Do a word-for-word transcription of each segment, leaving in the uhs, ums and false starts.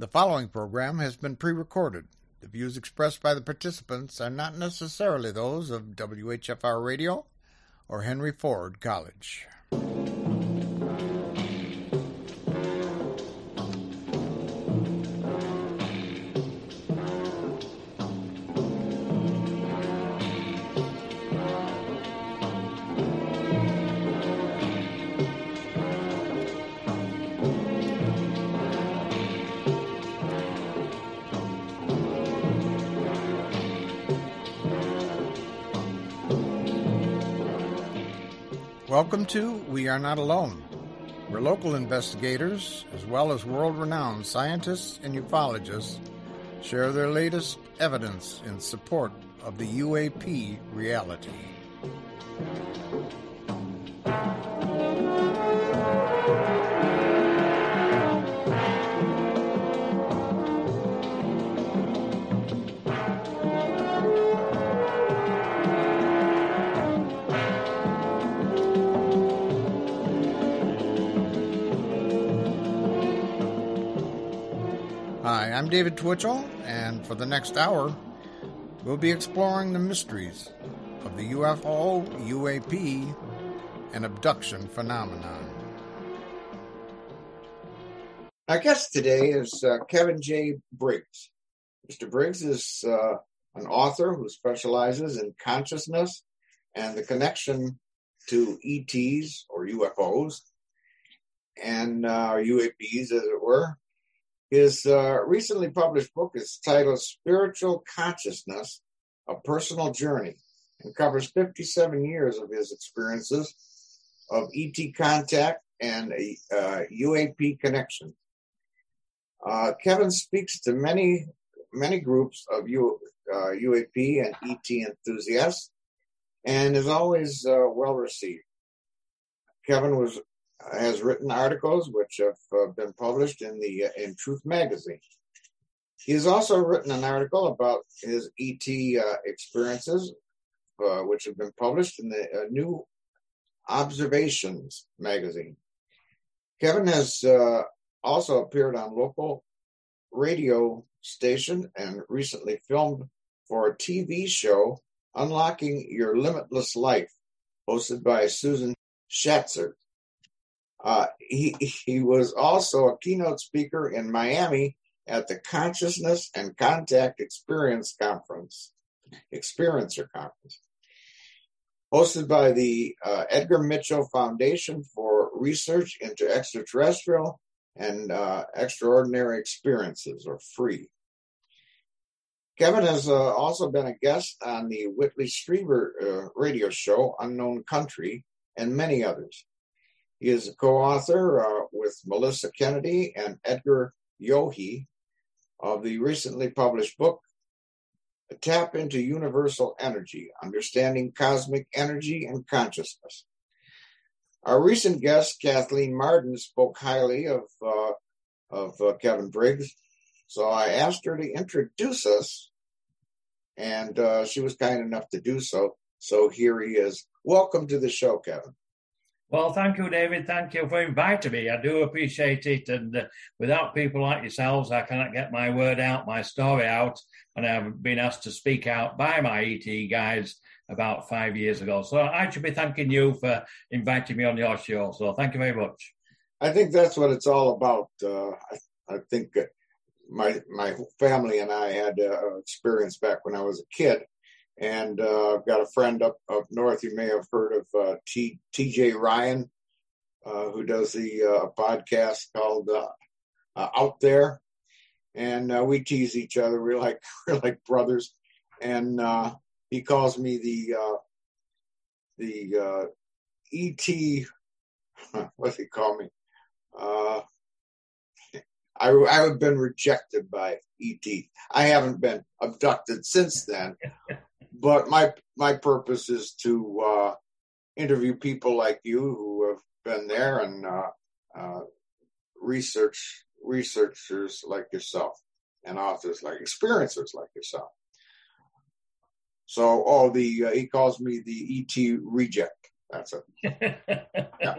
The following program has been pre-recorded. The views expressed by the participants are not necessarily those of W H F R Radio or Henry Ford College. Welcome to We Are Not Alone, where local investigators, as well as world-renowned scientists and ufologists, share their latest evidence in support of the U A P reality. Hi, I'm David Twitchell, and for the next hour, we'll be exploring the mysteries of the U F O, U A P, and abduction phenomenon. Our guest today is uh, Kevin J. Briggs. Mister Briggs is uh, an author who specializes in consciousness and the connection to E Ts, or U F Os, and uh, U A Ps, as it were. His uh, recently published book is titled Spiritual Consciousness, A Personal Journey, and covers fifty-seven years of his experiences of E T contact and a uh, U A P connection. Uh, Kevin speaks to many, many groups of U, uh, U A P and E T enthusiasts and is always uh, well received. Kevin was has written articles which have uh, been published in the uh, in Truth magazine. He has also written an article about his E T uh, experiences, uh, which have been published in the uh, New Observations magazine. Kevin has uh, also appeared on local radio station and recently filmed for a T V show, Unlocking Your Limitless Life, hosted by Susan Schatzer. Uh, he, he was also a keynote speaker in Miami at the Consciousness and Contact Experience Conference, Experiencer Conference, hosted by the uh, Edgar Mitchell Foundation for Research into Extraterrestrial and uh, Extraordinary Experiences, or FREE. Kevin has uh, also been a guest on the Whitley Strieber uh, radio show, Unknown Country, and many others. He is a co-author uh, with Melissa Kennedy and Edgar Yohe of the recently published book, Tap into Universal Energy, Understanding Cosmic Energy and Consciousness. Our recent guest, Kathleen Marden, spoke highly of, uh, of uh, Kevin Briggs, so I asked her to introduce us, and uh, she was kind enough to do so. So here he is. Welcome to the show, Kevin. Well, thank you, David. Thank you for inviting me. I do appreciate it. And uh, without people like yourselves, I cannot get my word out, my story out. And I've been asked to speak out by my E T guys about five years ago. So I should be thanking you for inviting me on your show. So thank you very much. I think that's what it's all about. Uh, I, I think my my family and I had uh, experience back when I was a kid. And uh, I've got a friend up, up north. You may have heard of uh, T, TJ Ryan, uh, who does the uh, podcast called uh, uh, Out There. And uh, we tease each other. We're like we're like brothers. And uh, he calls me the uh, the uh, E T. What does he call me? Uh, I I've been rejected by E T. I haven't been abducted since then. But my my purpose is to uh, interview people like you who have been there and uh, uh, research researchers like yourself and authors like experiencers like yourself. So, oh, the uh, he calls me the E T reject. That's it. Yeah.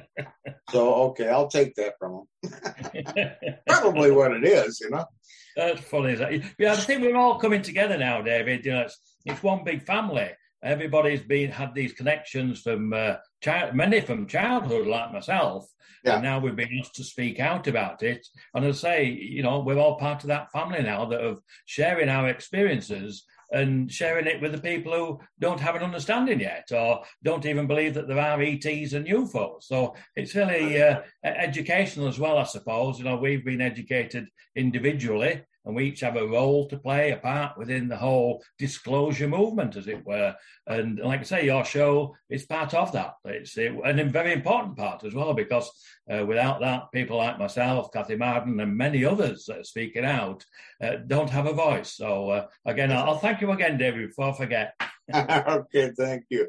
So, okay, I'll take that from them. Probably what it is, you know. That's funny. Is that? Yeah, I think we're all coming together now, David. You know, it's, it's one big family. Everybody's been had these connections from uh, child, many from childhood, like myself. Yeah. And now we've been asked to speak out about it. And I say, you know, we're all part of that family now that of sharing our experiences and sharing it with the people who don't have an understanding yet or don't even believe that there are E Ts and U F Os. So it's really uh, educational as well, I suppose. You know, we've been educated individually and we each have a role to play, a part within the whole disclosure movement, as it were. And like I say, your show is part of that. It's and a very important part as well, because uh, without that, people like myself, Kathy Marden, and many others that are speaking out uh, don't have a voice. So uh, again, I'll, I'll thank you again, David, before I forget. Okay, thank you.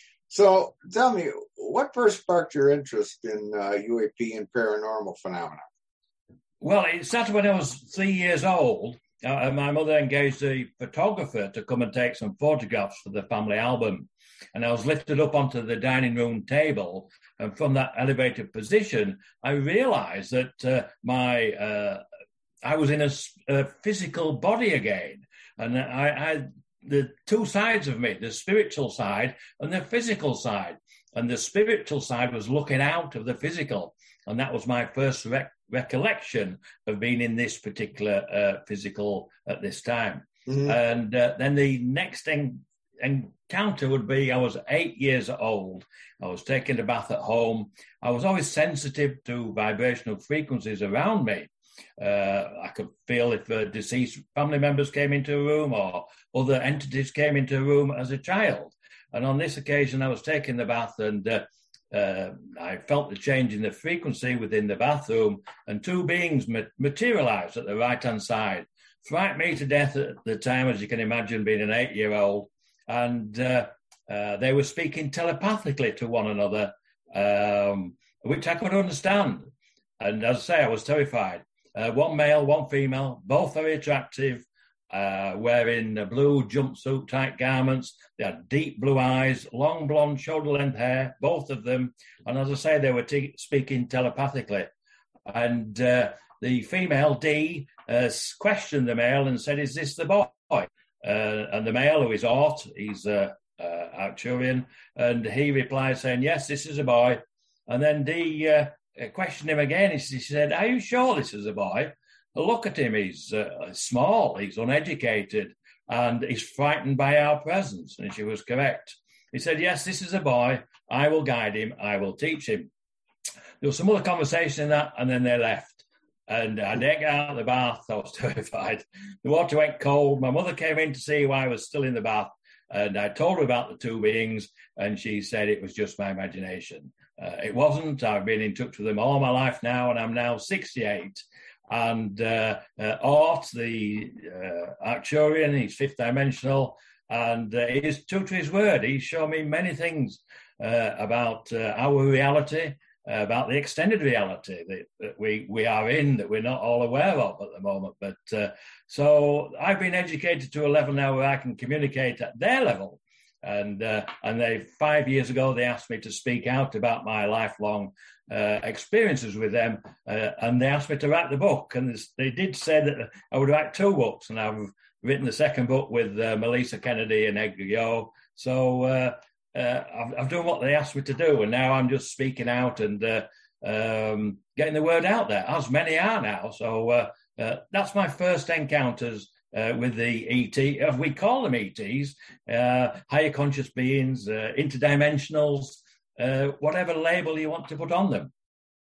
So tell me, what first sparked your interest in uh, U A P and paranormal phenomena? Well, it started when I was three years old. Uh, my mother engaged a photographer to come and take some photographs for the family album. And I was lifted up onto the dining room table. And from that elevated position, I realized that uh, my uh, I was in a, a physical body again. And I had the two sides of me, the spiritual side and the physical side. And the spiritual side was looking out of the physical. And that was my first rec- recollection of being in this particular uh, physical at this time. Mm-hmm. And uh, then the next en- encounter would be, I was eight years old. I was taking a bath at home. I was always sensitive to vibrational frequencies around me. Uh, I could feel if uh, deceased family members came into a room or other entities came into a room as a child. And on this occasion, I was taking the bath and uh, uh, I felt the change in the frequency within the bathroom, and two beings ma- materialized at the right-hand side. Frightened me to death at the time, as you can imagine, being an eight-year-old. And uh, uh, they were speaking telepathically to one another, um, which I could understand. And as I say, I was terrified. Uh, one male, one female, both very attractive, uh, wearing blue jumpsuit-type garments. They had deep blue eyes, long blonde shoulder-length hair, both of them. And as I say, they were t- speaking telepathically. And uh, the female, Dee, uh, questioned the male and said, "Is this the boy?" Uh, and the male, who is Ort, he's uh, uh, Arcturian, and he replied saying, "Yes, this is a boy." And then Dee uh, questioned him again. He said, "Are you sure this is a boy? Look at him, he's uh, small, he's uneducated, and he's frightened by our presence." And she was correct. He said, "Yes, this is a boy. I will guide him. I will teach him." There was some other conversation in that, and then they left. And I didn't get out of the bath. I was terrified. The water went cold. My mother came in to see why I was still in the bath. And I told her about the two beings, and she said it was just my imagination. Uh, it wasn't. I've been in touch with them all my life now, and I'm now sixty-eight. And uh, uh, Ort, the uh, Arcturian, he's fifth dimensional, and uh, he is true to his word. He's shown me many things uh, about uh, our reality, uh, about the extended reality that, that we, we are in, that we're not all aware of at the moment. But uh, so I've been educated to a level now where I can communicate at their level. And uh, and they five years ago, they asked me to speak out about my lifelong uh, experiences with them. Uh, and they asked me to write the book. And they did say that I would write two books. And I've written the second book with uh, Melissa Kennedy and Edgar Yo. So uh, uh, I've, I've done what they asked me to do. And now I'm just speaking out and uh, um, getting the word out there, as many are now. So uh, uh, that's my first encounters Uh, with the E T, as we call them E Ts, uh, higher conscious beings, uh, interdimensionals, uh, whatever label you want to put on them.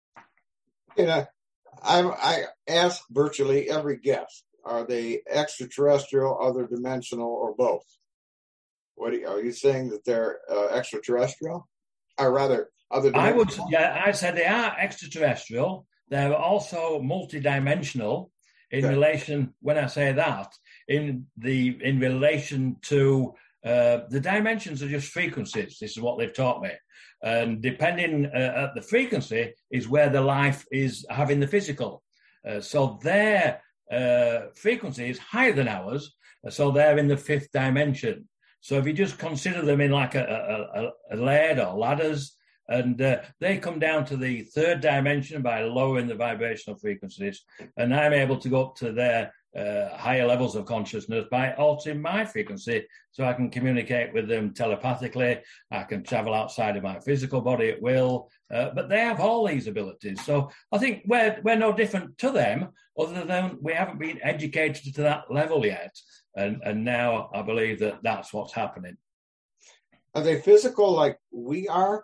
You know, I, I ask virtually every guest, are they extraterrestrial, other dimensional, or both? What are you, are you saying that they're uh, extraterrestrial? Or rather, other dimensional? I would, yeah, I said they are extraterrestrial. They're also multidimensional. In okay. relation, when I say that, in the in relation to uh, the dimensions are just frequencies. This is what they've taught me, and depending uh, at the frequency is where the life is having the physical. Uh, so their uh, frequency is higher than ours, so they're in the fifth dimension. So if you just consider them in like a, a, a layer or ladders, and uh, they come down to the third dimension by lowering the vibrational frequencies, and I'm able to go up to their uh, higher levels of consciousness by altering my frequency, so I can communicate with them telepathically. I can travel outside of my physical body at will, uh, but they have all these abilities. So I think we're we're no different to them, other than we haven't been educated to that level yet, and and now I believe that that's what's happening. Are they physical like we are?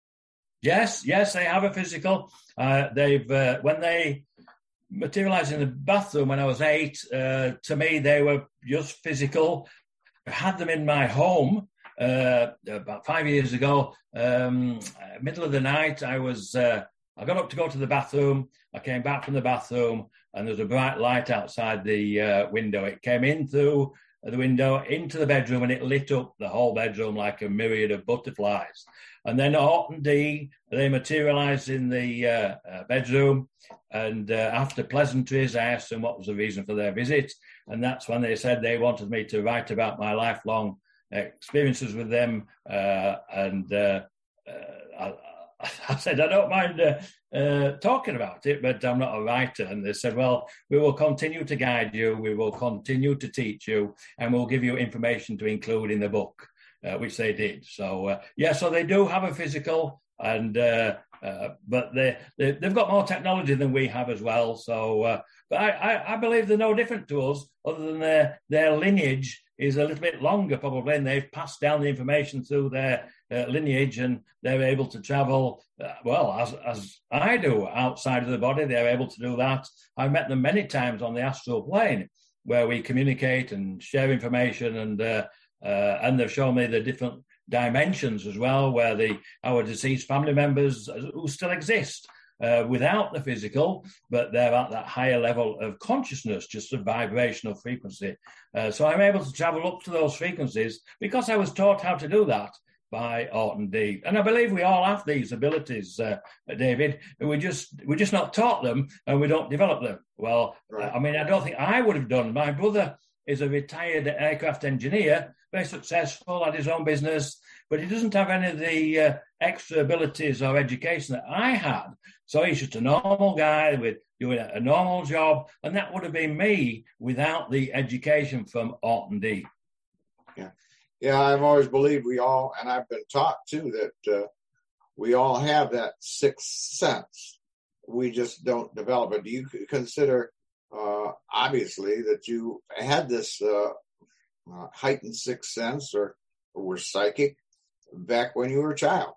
Yes, yes, they have a physical. Uh, they've uh, when they materialized in the bathroom when I was eight. Uh, to me, they were just physical. I had them in my home uh, about five years ago. Um, middle of the night, I was. Uh, I got up to go to the bathroom. I came back from the bathroom, and there was a bright light outside the uh, window. It came in through the window into the bedroom, and it lit up the whole bedroom like a myriad of butterflies. And then Orton D, they materialized in the uh, uh, bedroom. And uh, after pleasantries, I asked them what was the reason for their visit. And that's when they said they wanted me to write about my lifelong experiences with them. Uh, and uh, uh, I, I said, I don't mind uh, uh, talking about it, but I'm not a writer. And they said, well, we will continue to guide you. We will continue to teach you, and we'll give you information to include in the book. Uh, which they did. So, uh, yeah, so they do have a physical, and uh, uh, but they, they, they've got more technology than we have as well. So, uh, but I, I, I believe they're no different to us, other than their, their lineage is a little bit longer probably, and they've passed down the information through their uh, lineage, and they're able to travel, uh, well, as, as I do, outside of the body. They're able to do that. I've met them many times on the astral plane, where we communicate and share information, and uh, Uh, and they've shown me the different dimensions as well, where the our deceased family members who still exist uh, without the physical, but they're at that higher level of consciousness, just a vibrational frequency. Uh, so I'm able to travel up to those frequencies because I was taught how to do that by Orton D. And I believe we all have these abilities, uh, David. We just we're just not taught them, and we don't develop them. Well, right. I mean, I don't think I would have done. My brother is a retired aircraft engineer, very successful, had his own business, but he doesn't have any of the uh, extra abilities or education that I had. So he's just a normal guy with doing a, a normal job, and that would have been me without the education from Orton D. Yeah, yeah. I've always believed we all, and I've been taught too, that uh, we all have that sixth sense. We just don't develop it. Do you consider? Uh, obviously, that you had this uh, uh, heightened sixth sense, or, or were psychic back when you were a child.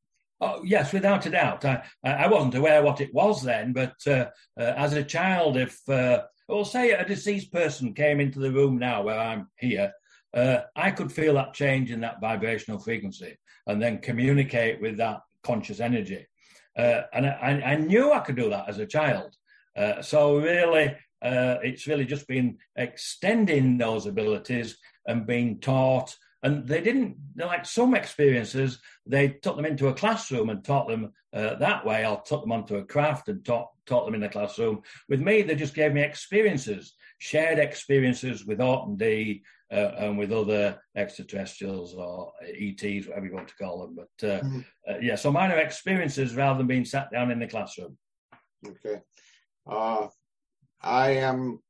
Oh, yes, without a doubt. I, I wasn't aware what it was then, but uh, uh, as a child, if, uh, well, say a deceased person came into the room now where I'm here, uh, I could feel that change in that vibrational frequency and then communicate with that conscious energy. Uh, and I, I knew I could do that as a child. Uh, so really, uh, it's really just been extending those abilities and being taught. And they didn't, like some experiences, they took them into a classroom and taught them uh, that way, or took them onto a craft and taught, taught them in the classroom. With me, they just gave me experiences, shared experiences with Orton D uh, and with other extraterrestrials or E Ts, whatever you want to call them. But uh, mm-hmm. uh, yeah, so mine are experiences rather than being sat down in the classroom. Okay. Uh, I am,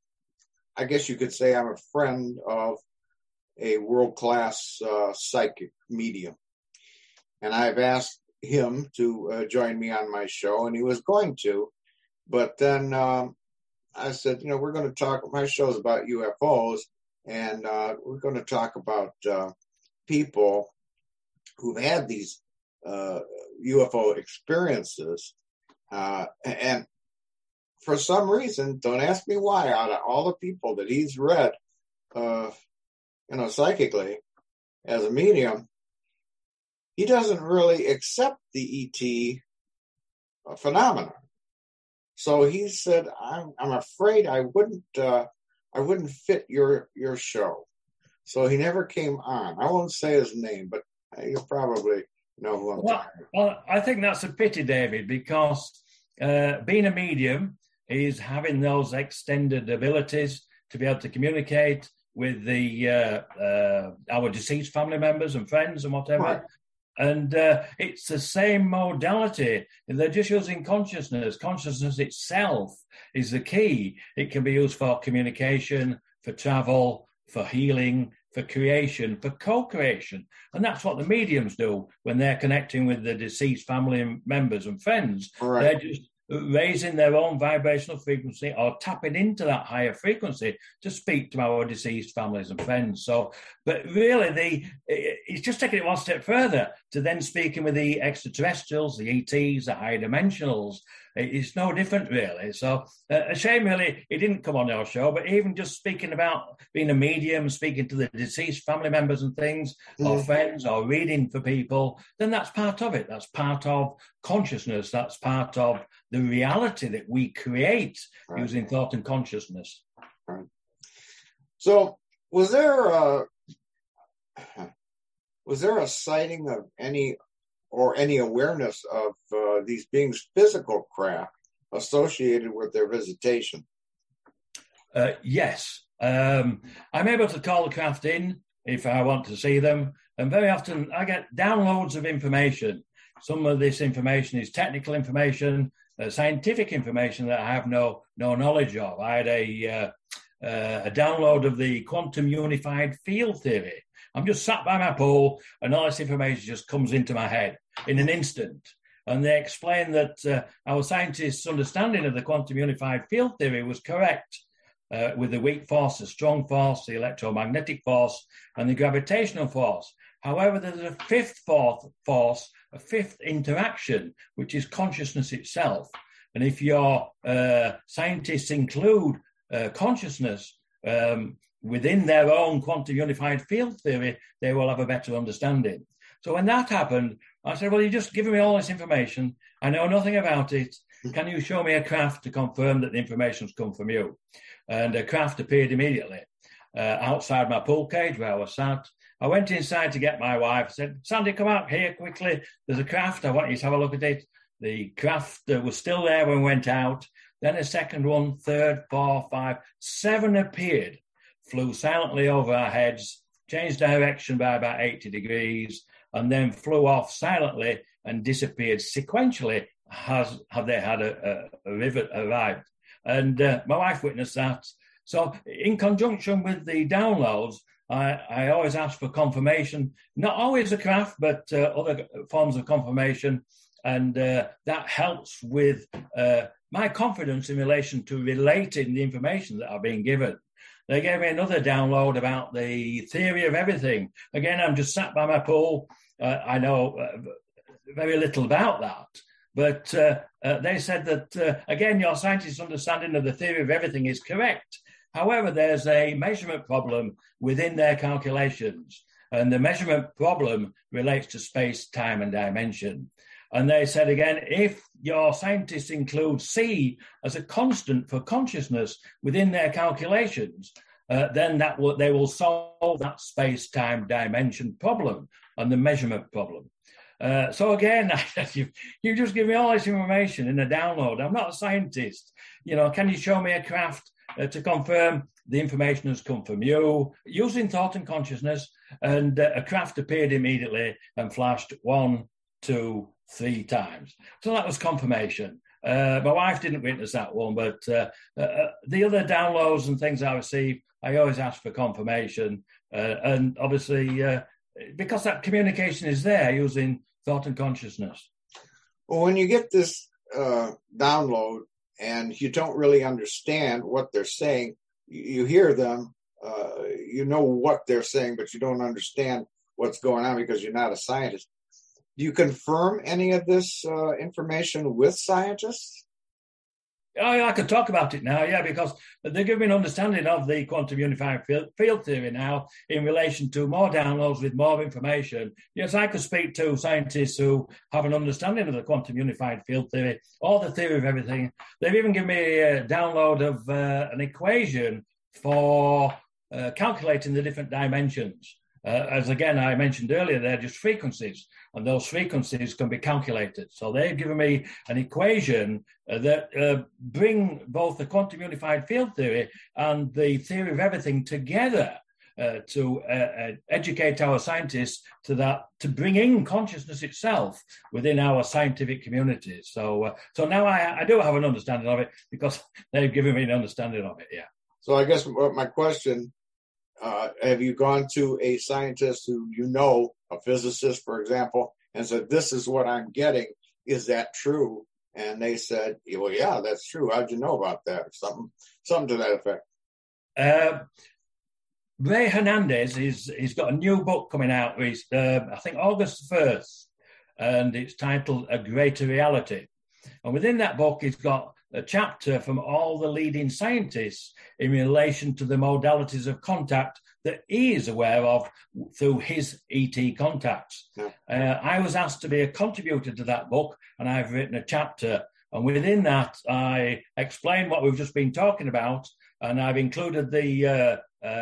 I guess you could say I'm a friend of a world-class uh, psychic medium. And I've asked him to uh, join me on my show, and he was going to. But then um, I said, you know, we're going to talk, my show's about U F Os, and uh, we're going to talk about uh, people who've had these uh, U F O experiences. Uh, and for some reason, don't ask me why, out of all the people that he's read, uh, you know, psychically, as a medium, he doesn't really accept the E T phenomenon. So he said, "I'm, I'm afraid I wouldn't, uh, I wouldn't fit your your show." So he never came on. I won't say his name, but you probably know who I'm well, talking about. Well, I think that's a pity, David, because uh, being a medium is having those extended abilities to be able to communicate with the uh, uh, our deceased family members and friends and whatever. Right. And uh, it's the same modality. They're just using consciousness. Consciousness itself is the key. It can be used for communication, for travel, for healing, for creation, for co-creation. And that's what the mediums do when they're connecting with the deceased family members and friends. Right. They're just raising their own vibrational frequency or tapping into that higher frequency to speak to our deceased families and friends. So, but really, the it's just taking it one step further to then speaking with the extraterrestrials, the E Ts, the higher dimensionals. It's no different, really. So, uh, a shame, really, it didn't come on our show, but even just speaking about being a medium, speaking to the deceased family members and things, mm. or friends, or reading for people, then that's part of it. That's part of consciousness. That's part of the reality that we create right. using thought and consciousness. Right. So, was there a, was there a sighting of any or any awareness of uh, these beings' physical craft associated with their visitation? Uh, yes. Um, I'm able to call the craft in if I want to see them. And very often I get downloads of information. Some of this information is technical information, uh, scientific information that I have no no knowledge of. I had a, uh, uh, a download of the quantum unified field theory. I'm just sat by my pool and all this information just comes into my head in an instant. And they explain that uh, our scientists' understanding of the quantum unified field theory was correct uh, with the weak force, the strong force, the electromagnetic force, and the gravitational force. However, there's a fifth force, a fifth interaction, which is consciousness itself. And if your uh, scientists include uh, consciousness, um, within their own quantum unified field theory, they will have a better understanding. So when that happened, I said, well, you're just giving me all this information. I know nothing about it. Can you show me a craft to confirm that the information's come from you? And a craft appeared immediately uh, outside my pool cage where I was sat. I went inside to get my wife. I said, Sandy, come out here quickly. There's a craft. I want you to have a look at it. The craft uh, was still there when we went out. Then a second one, third, four, five, seven appeared. Flew silently over our heads, changed direction by about eighty degrees, and then flew off silently and disappeared sequentially as have they had a, a, a rivet arrived. And uh, my wife witnessed that. So in conjunction with the downloads, I, I always ask for confirmation, not always a craft, but uh, other forms of confirmation. And uh, that helps with uh, my confidence in relation to relating the information that I've been given. They gave me another download about the theory of everything. Again, I'm just sat by my pool. Uh, I know uh, very little about that. But uh, uh, they said that, uh, again, your scientist's understanding of the theory of everything is correct. However, there's a measurement problem within their calculations. And the measurement problem relates to space, time, and dimension. And they said, again, if your scientists include C as a constant for consciousness within their calculations, uh, then that will, they will solve that space-time dimension problem and the measurement problem. Uh, so again, you, you just give me all this information in a download. I'm not a scientist. You know, can you show me a craft uh, to confirm the information has come from you? Using thought and consciousness, and uh, a craft appeared immediately and flashed one, two, three times. So that was confirmation. Uh, my wife didn't witness that one, but uh, uh, the other downloads and things I receive, I always ask for confirmation. Uh, and obviously, uh, because that communication is there using thought and consciousness. Well, when you get this uh, download and you don't really understand what they're saying, you hear them, uh, you know what they're saying, but you don't understand what's going on because you're not a scientist. Do you confirm any of this uh, information with scientists? Oh, yeah, I could talk about it now, yeah, because they give me an understanding of the quantum unified field, field theory now in relation to more downloads with more information. Yes, I could speak to scientists who have an understanding of the quantum unified field theory or the theory of everything. They've even given me a download of uh, an equation for uh, calculating the different dimensions. Uh, as again, I mentioned earlier, they're just frequencies, and those frequencies can be calculated. So they've given me an equation uh, that uh, bring both the quantum unified field theory and the theory of everything together uh, to uh, uh, educate our scientists to that, to bring in consciousness itself within our scientific community. So, uh, so now I, I do have an understanding of it because they've given me an understanding of it. Yeah. So I guess my question, uh, have you gone to a scientist who you know, a physicist, for example, and said, this is what I'm getting. Is that true? And they said, well, yeah, that's true. How'd you know about that? Or something, something to that effect. Uh, Ray Hernandez, he's, he's got a new book coming out, uh, I think August first, and it's titled A Greater Reality. And within that book, he's got a chapter from all the leading scientists in relation to the modalities of contact that he is aware of through his E T contacts. Yeah. Uh, I was asked to be a contributor to that book, and I've written a chapter. And within that, I explain what we've just been talking about, and I've included the uh,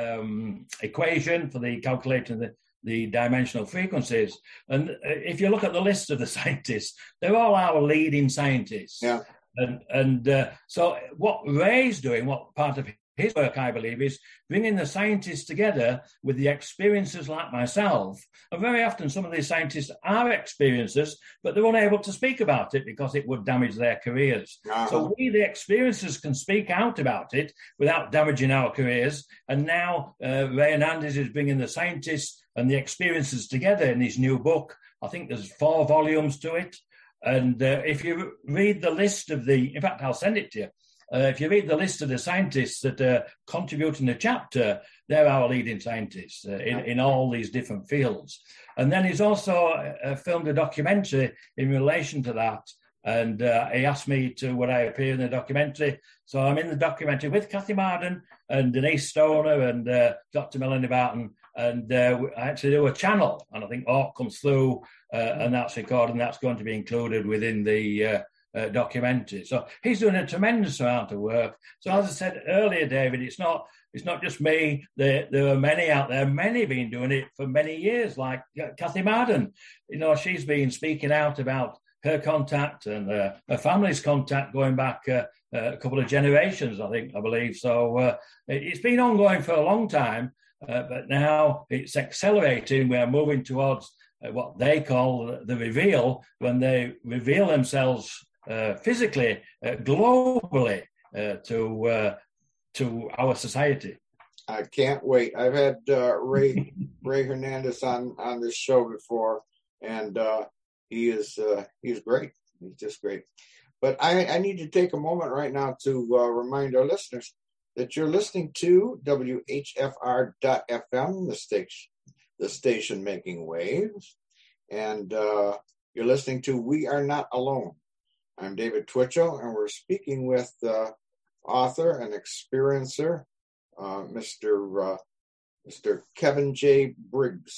um, equation for the calculating the, the dimensional frequencies. And if you look at the list of the scientists, they're all our leading scientists. Yeah. And, and uh, so what Ray's doing, what part of his work, I believe, is bringing the scientists together with the experiencers like myself. And very often some of these scientists are experiencers, but they're unable to speak about it because it would damage their careers. Uh-huh. So we, the experiencers, can speak out about it without damaging our careers. And now uh, Ray Hernandez is bringing the scientists and the experiencers together in his new book. I think there's four volumes to it. And uh, if you read the list of the, in fact, I'll send it to you. Uh, if you read the list of the scientists that are contributing the chapter, they're our leading scientists uh, in, in all these different fields. And then he's also uh, filmed a documentary in relation to that. And uh, he asked me to, would I appear in the documentary? So I'm in the documentary with Kathy Marden and Denise Stoner and uh, Doctor Melanie Barton. And uh, I actually do a channel, and I think Orc comes through, uh, and that's recorded, and that's going to be included within the uh, uh, documentary. So he's doing a tremendous amount of work. So as I said earlier, David, it's not it's not just me. There, there are many out there. Many have been doing it for many years, like Kathy Marden. You know, she's been speaking out about her contact and uh, her family's contact going back uh, uh, a couple of generations, I think, I believe. So uh, it's been ongoing for a long time. Uh, but now it's accelerating. We're moving towards uh, what they call the reveal, when they reveal themselves uh, physically, uh, globally uh, to uh, to our society. I can't wait. I've had uh, Ray Ray Hernandez on, on this show before, and uh, he is uh, he's great. He's just great. But I, I need to take a moment right now to uh, remind our listeners that you're listening to W H F R dot F M, the station, the station making waves, and uh, you're listening to We Are Not Alone. I'm David Twitchell, and we're speaking with uh, author and experiencer, uh, Mister Uh, Mister Kevin J. Briggs.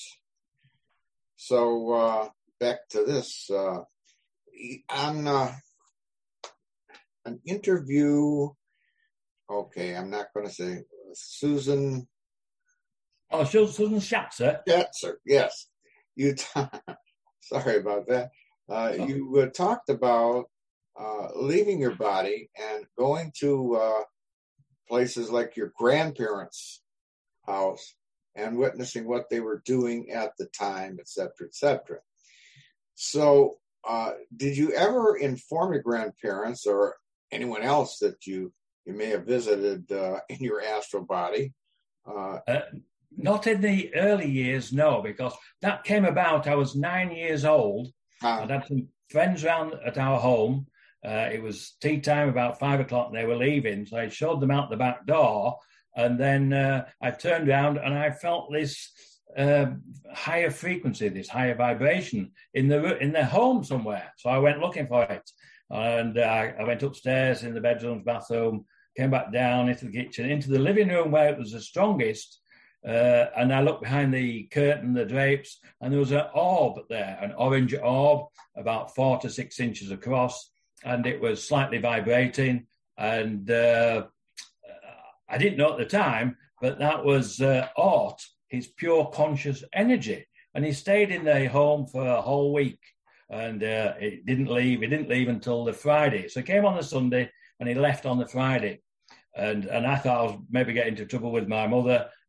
So uh, back to this. Uh, on uh, an interview. Okay, I'm not going to say Susan. Oh, Susan Schatzer. Schatzer, yes. You. T- Sorry about that. Uh, oh. You uh, talked about uh, leaving your body and going to uh, places like your grandparents' house and witnessing what they were doing at the time, et cetera, et cetera. So, uh, did you ever inform your grandparents or anyone else that you you may have visited uh, in your astral body? Uh, uh, not in the early years, no, because that came about. I was nine years old. Uh, I'd had some friends around at our home. Uh, it was tea time, about five o'clock, and they were leaving. So I showed them out the back door, and then uh, I turned around and I felt this uh, higher frequency, this higher vibration in the in their home somewhere. So I went looking for it, and uh, I went upstairs in the bedrooms, bathroom, came back down into the kitchen, into the living room where it was the strongest. Uh, and I looked behind the curtain, the drapes, and there was an orb there, an orange orb, about four to six inches across, and it was slightly vibrating. And uh, I didn't know at the time, but that was uh, Ort, his pure conscious energy. And he stayed in the home for a whole week, and uh, it didn't leave. He didn't leave until the Friday. So he came on the Sunday, and he left on the Friday. And and I thought I was maybe getting into trouble with my mother,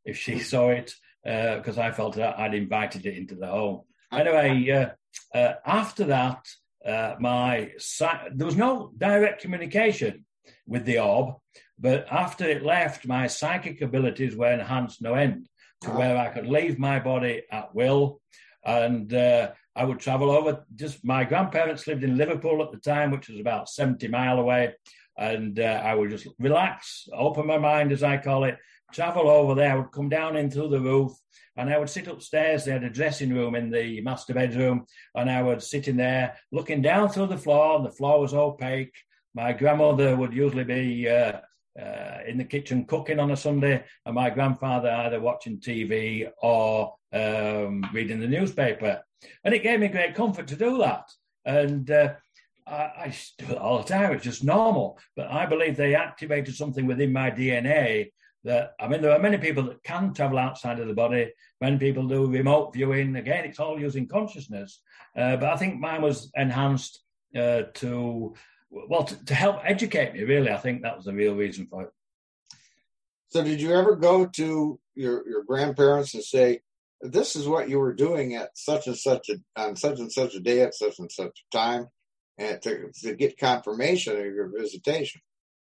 if she saw it, because uh, I felt that I'd invited it into the home. Anyway, uh, uh, after that, uh, my there was no direct communication with the orb, but after it left, my psychic abilities were enhanced no end to oh. where I could leave my body at will, and uh, I would travel over. Just my grandparents lived in Liverpool at the time, which was about seventy miles away, and uh, I would just relax, open my mind, as I call it, travel over there. I would come down in through the roof, and I would sit upstairs. They had a dressing room in the master bedroom, and I would sit in there looking down through the floor, and the floor was opaque. My grandmother would usually be uh, uh, in the kitchen cooking on a Sunday, and my grandfather either watching T V or um, reading the newspaper. And it gave me great comfort to do that. And uh, I, I do it all the time. It's just normal. But I believe they activated something within my D N A that, I mean, there are many people that can travel outside of the body. Many people do remote viewing. Again, it's all using consciousness. Uh, but I think mine was enhanced uh, to... Well, to, to help educate me, really. I think that was the real reason for it. So did you ever go to your, your grandparents and say, this is what you were doing at such and such a, on such and such a day at such and such a time, and to, to get confirmation of your visitation?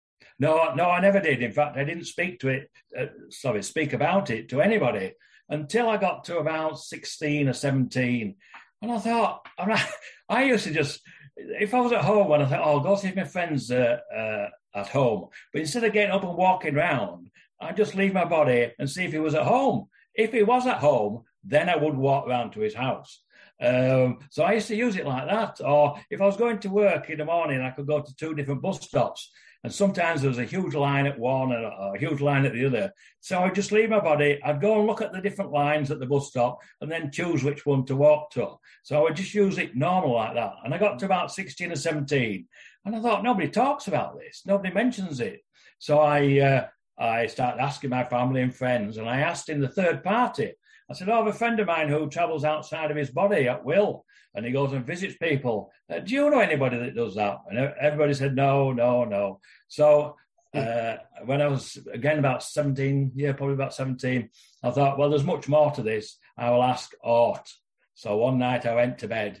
No, no, I never did. In fact, I didn't speak to it, uh, sorry, speak about it to anybody until I got to about sixteen or seventeen. And I thought, I, I used to just... If I was at home and I thought, oh, I'll go see my friends uh, uh, at home. But instead of getting up and walking around, I'd just leave my body and see if he was at home. If he was at home, then I would walk round to his house. Um, so I used to use it like that. Or if I was going to work in the morning, I could go to two different bus stops. And sometimes there was a huge line at one and a, a huge line at the other. So I'd just leave my body. I'd go and look at the different lines at the bus stop and then choose which one to walk to. So I would just use it normal like that. And I got to about sixteen or seventeen. And I thought, nobody talks about this. Nobody mentions it. So I uh, I started asking my family and friends. And I asked in the third party. I said, oh, I have a friend of mine who travels outside of his body at will. And he goes and visits people. Uh, do you know anybody that does that? And everybody said, no, no, no. So uh, when I was, again, about seventeen, yeah, probably about seventeen, I thought, well, there's much more to this. I will ask Ort. So one night I went to bed.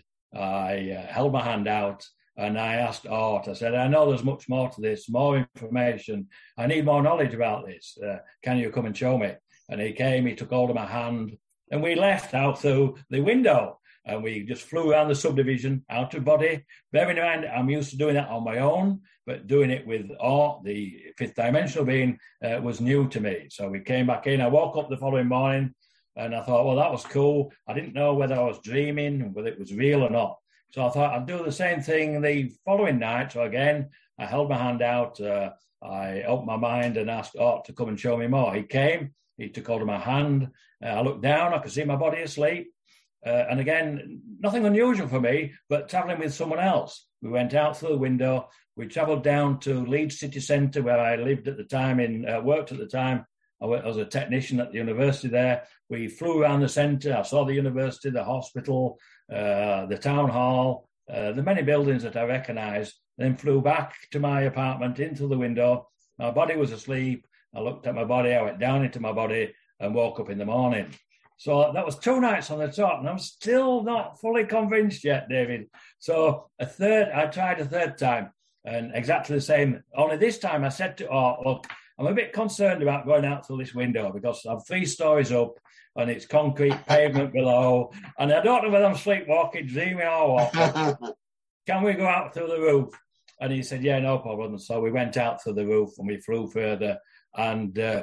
I uh, held my hand out and I asked Ort. I said, I know there's much more to this, more information. I need more knowledge about this. Uh, can you come and show me? And he came, he took hold of my hand, and we left out through the window. And we just flew around the subdivision, out of body. Bearing in mind, I'm used to doing that on my own, but doing it with Ort, the fifth dimensional being, uh, was new to me. So we came back in. I woke up the following morning, and I thought, well, that was cool. I didn't know whether I was dreaming, whether it was real or not. So I thought I'd do the same thing the following night. So again, I held my hand out. Uh, I opened my mind and asked Ort to come and show me more. He came. He took hold of my hand. Uh, I looked down. I could see my body asleep. Uh, and again, nothing unusual for me, but travelling with someone else. We went out through the window. We travelled down to Leeds City Centre, where I lived at the time, in uh, worked at the time. I was a technician at the university there. We flew around the centre. I saw the university, the hospital, uh, the town hall, uh, the many buildings that I recognised. Then flew back to my apartment, into the window. My body was asleep. I looked at my body. I went down into my body and woke up in the morning. So that was two nights on the trot, and I'm still not fully convinced yet, David. So a third, I tried a third time, and exactly the same. Only this time I said to Ort, look, I'm a bit concerned about going out through this window because I'm three stories up, and it's concrete pavement below, and I don't know whether I'm sleepwalking, dreaming, or what. Can we go out through the roof? And he said, yeah, no problem. So we went out through the roof, and we flew further, and uh,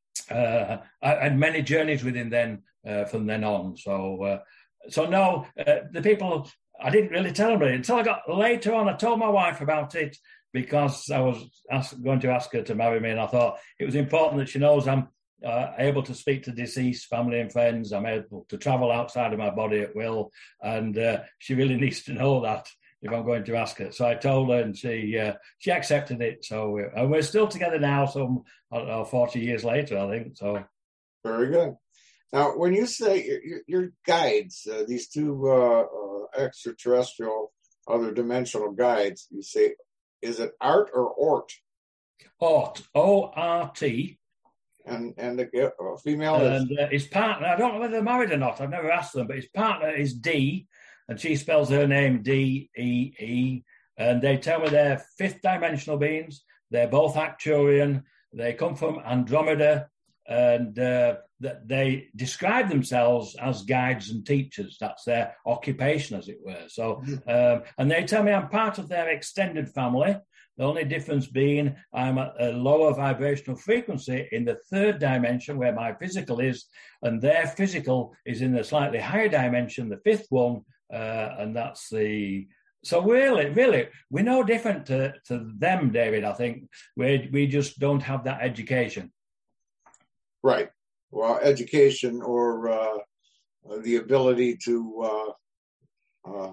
uh, I had many journeys with him then. Uh, from then on. So, uh, so no, uh, the people, I didn't really tell anybody until I got later on. I told my wife about it because I was ask, going to ask her to marry me, and I thought it was important that she knows I'm uh, able to speak to deceased family and friends. I'm able to travel outside of my body at will, and uh, she really needs to know that if I'm going to ask her. So I told her, and she uh, she accepted it. So we're, and we're still together now. Some I don't know, forty years later, I think. So very good. Now, when you say your, your guides, uh, these two uh, uh, extraterrestrial, other dimensional guides, you say, is it Art or Ort? Ort, O R T. And and the uh, female is... And uh, his partner, I don't know whether they're married or not, I've never asked them, but his partner is Dee, and she spells her name D E E, and they tell me they're fifth dimensional beings. They're both Acturian. They come from Andromeda, and uh, they describe themselves as guides and teachers. That's their occupation, as it were. So, um, and they tell me I'm part of their extended family. The only difference being I'm at a lower vibrational frequency in the third dimension where my physical is, and their physical is in the slightly higher dimension, the fifth one, uh, and that's the... So really, really, we're no different to, to them, David, I think. We we just don't have that education. Right. Well, education or uh, the ability to uh, uh,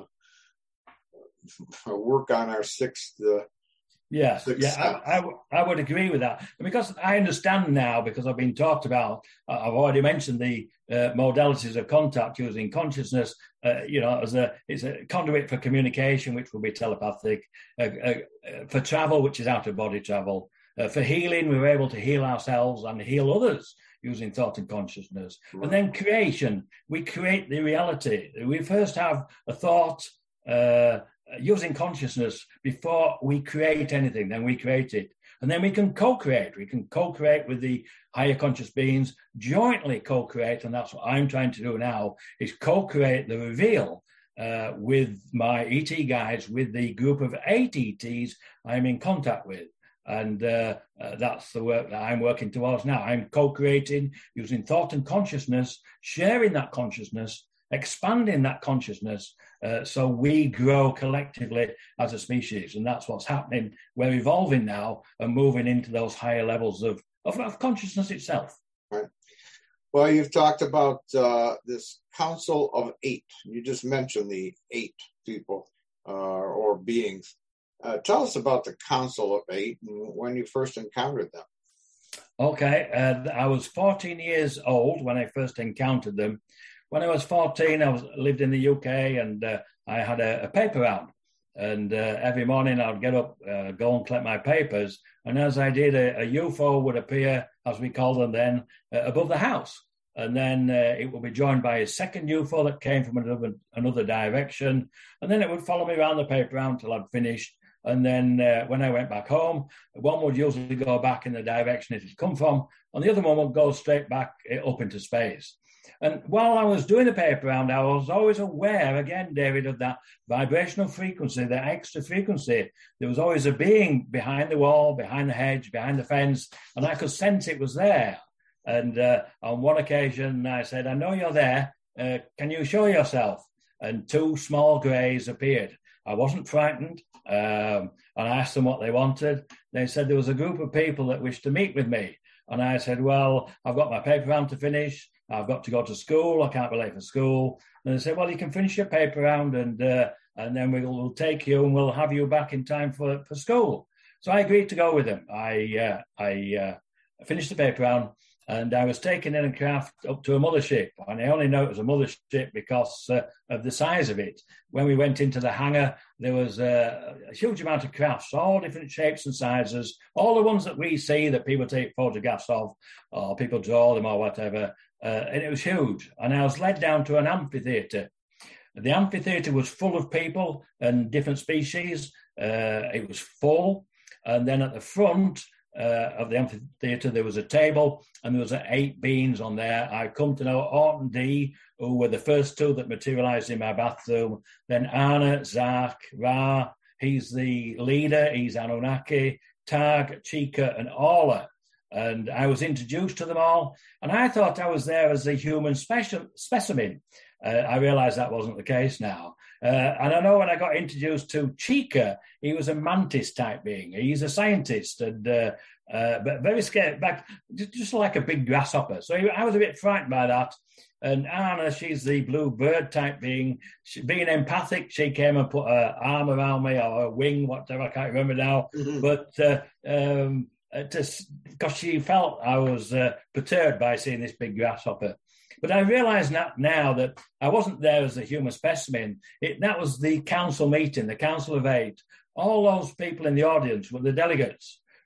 work on our sixth... Uh, Yes, yeah, I, I, I would agree with that. Because I understand now, because I've been talked about, I've already mentioned the uh, modalities of contact using consciousness, uh, you know, as a, it's a conduit for communication, which will be telepathic, uh, uh, for travel, which is out-of-body travel, uh, for healing, we were able to heal ourselves and heal others using thought and consciousness. Right. And then creation, we create the reality. We first have a thought, uh, using consciousness before we create anything, then we create it. And then we can co-create. We can co-create with the higher conscious beings, jointly co-create, and that's what I'm trying to do now, is co-create the reveal uh, with my E T guides, with the group of eight E Ts I'm in contact with. And uh, uh, that's the work that I'm working towards now. I'm co-creating using thought and consciousness, sharing that consciousness, expanding that consciousness, uh, so we grow collectively as a species. And that's what's happening. We're evolving now and moving into those higher levels of, of, of consciousness itself. Right. Well, you've talked about uh, this Council of Eight. You just mentioned the eight people uh, or beings. Uh, tell us about the Council of Eight and when you first encountered them. Okay. Uh, I was fourteen years old when I first encountered them. When I was fourteen, I was lived in the U K, and uh, I had a, a paper round. And uh, every morning I'd get up, uh, go and collect my papers. And as I did, a, a U F O would appear, as we called them then, uh, above the house. And then uh, it would be joined by a second U F O that came from another, another direction. And then it would follow me around the paper round till I'd finished. And then uh, when I went back home, one would usually go back in the direction it had come from, and the other one would go straight back up into space. And while I was doing the paper round, I was always aware, again, David, of that vibrational frequency, that extra frequency. There was always a being behind the wall, behind the hedge, behind the fence, and I could sense it was there. And uh, on one occasion, I said, I know you're there. Uh, can you show yourself? And two small greys appeared. I wasn't frightened, um, and I asked them what they wanted. They said there was a group of people that wished to meet with me. And I said, well, I've got my paper round to finish. I've got to go to school. I can't be late for school. And they said, well, you can finish your paper round, and uh, and then we'll, we'll take you and we'll have you back in time for, for school. So I agreed to go with them. I uh, I uh, finished the paper round, and I was taken in a craft up to a mothership. And I only know it was a mothership because uh, of the size of it. When we went into the hangar, there was uh, a huge amount of crafts, all different shapes and sizes, all the ones that we see that people take photographs of, or people draw them or whatever. Uh, and it was huge. And I was led down to an amphitheatre. The amphitheatre was full of people and different species. Uh, it was full. And then at the front uh, of the amphitheatre, there was a table, and there was uh, eight beings on there. I've come to know Orton D, who were the first two that materialised in my bathroom. Then Anna, Zark, Ra, he's the leader, he's Anunnaki, Tag, Chika, and Orla. And I was introduced to them all, and I thought I was there as a human special specimen. Uh, I realised that wasn't the case now. Uh, and I know when I got introduced to Chika, he was a mantis type being. He's a scientist, and uh, uh, but very scared, back just like a big grasshopper. So I was a bit frightened by that. And Anna, she's the blue bird type being. She, being empathic, she came and put her arm around me, or her wing, whatever, I can't remember now. Mm-hmm. But uh, um, because she felt I was uh, perturbed by seeing this big grasshopper. But I realise that now that I wasn't there as a human specimen. It, that was the council meeting, the Council of Eight. All those people in the audience were the delegates.